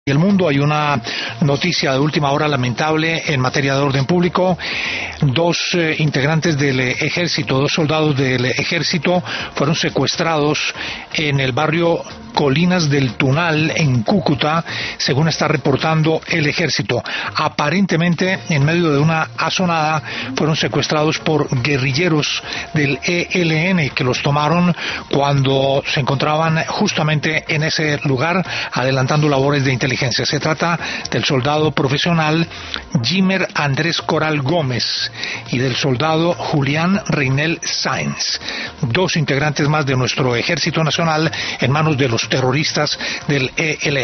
El mundo hay una noticia de última hora lamentable en materia de orden público. Dos integrantes del ejército, dos soldados del ejército fueron secuestrados en el barrio Colinas del Tunal en Cúcuta, según está reportando el ejército. Aparentemente, en medio de una asonada, fueron secuestrados por guerrilleros del ELN que los tomaron cuando se encontraban justamente en ese lugar adelantando labores de inteligencia. Se trata del soldado profesional Jimer Andrés Coral Gómez y del soldado Julián Reinel Sáenz, dos integrantes más de nuestro ejército nacional en manos de los terroristas del ELN.